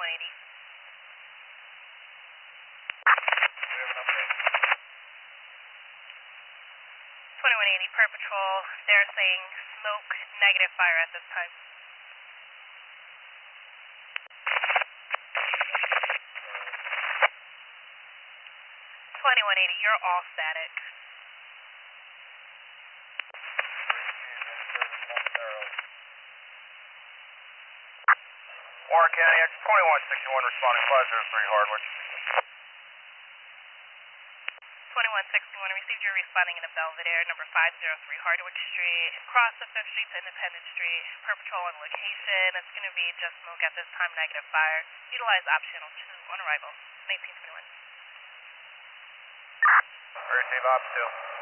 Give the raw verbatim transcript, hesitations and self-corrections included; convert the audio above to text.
eighty. twenty-one eighty per patrol. They're saying smoke, negative fire at this time. twenty-one eighty, you're all static. Warren County, X twenty-one sixty-one responding five zero three Hardwick. twenty-one sixty-one, received your responding in a Belvedere, number five zero three Hardwick Street, across the fifth Street to Independence Street, per patrol on location. It's going to be just smoke at this time, negative fire. Utilize op channel two on arrival, nineteen twenty-one. Receive op two.